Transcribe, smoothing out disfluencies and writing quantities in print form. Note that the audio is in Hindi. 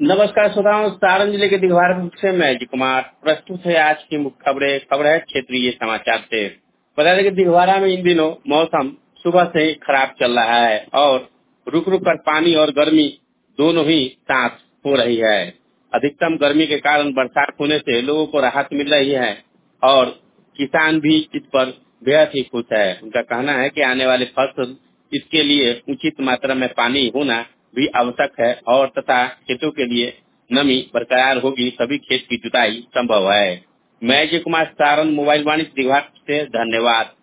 नमस्कार श्रोताओं, सारण जिले के दिघवारा से मैं अजय कुमार प्रस्तुत है आज की मुख्य खबरें। खबर है क्षेत्रीय समाचार से। बता दें कि दिघवारा में इन दिनों मौसम सुबह से ही खराब चल रहा है और रुक रुक कर पानी और गर्मी दोनों ही साथ हो रही है। अधिकतम गर्मी के कारण बरसात होने से लोगों को राहत मिल रही है और किसान भी इस पर बेहद ही खुश है। उनका कहना है कि आने वाले फसल इसके लिए उचित मात्रा में पानी होना भी आवश्यक है और तथा खेतों के लिए नमी बरकरार होगी तभी खेत की जुताई संभव है। मैं अजय कुमार, सारण मोबाइल वाणिज्य विभाग से, धन्यवाद।